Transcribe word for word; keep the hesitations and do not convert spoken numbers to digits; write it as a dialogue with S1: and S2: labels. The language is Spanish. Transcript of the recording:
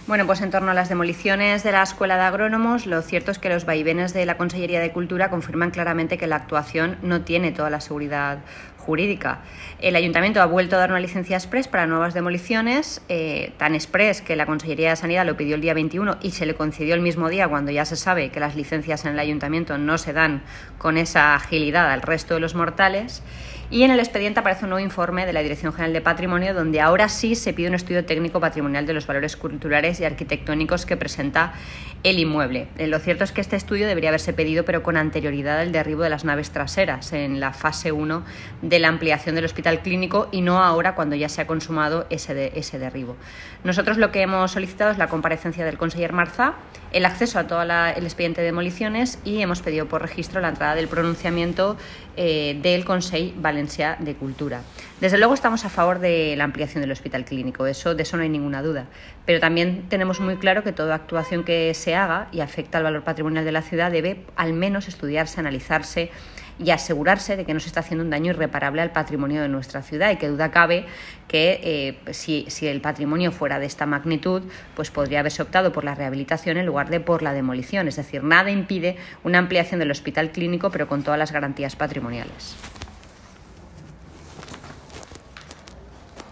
S1: Bueno, pues en torno a las demoliciones de la Escuela de Agrónomos, lo cierto es que los vaivenes de la Consellería de Cultura confirman claramente que la actuación no tiene toda la seguridad jurídica. El Ayuntamiento ha vuelto a dar una licencia express para nuevas demoliciones, eh, tan express que la Consellería de Sanidad lo pidió el día veintiuno y se le concedió el mismo día, cuando ya se sabe que las licencias en el Ayuntamiento no se dan con esa agilidad al resto de los mortales. Y en el expediente aparece un nuevo informe de la Dirección General de Patrimonio, donde ahora sí se pide un estudio técnico patrimonial de los valores culturales y arquitectónicos que presenta el inmueble. Eh, lo cierto es que este estudio debería haberse pedido, pero con anterioridad al derribo de las naves traseras, en la fase uno de la ampliación del hospital clínico, y no ahora, cuando ya se ha consumado ese, de, ese derribo. Nosotros lo que hemos solicitado es la comparecencia del conseller Marzá, el acceso a todo la, el expediente de demoliciones, y hemos pedido por registro la entrada del pronunciamiento eh, del Consell Valencià de Cultura. Desde luego estamos a favor de la ampliación del hospital clínico, eso, de eso no hay ninguna duda, pero también tenemos muy claro que toda actuación que se haga y afecta al valor patrimonial de la ciudad debe al menos estudiarse, analizarse y asegurarse de que no se está haciendo un daño irreparable al patrimonio de nuestra ciudad, y que duda cabe que eh, si, si el patrimonio fuera de esta magnitud, pues podría haberse optado por la rehabilitación en lugar de por la demolición. Es decir, nada impide una ampliación del hospital clínico, pero con todas las garantías patrimoniales.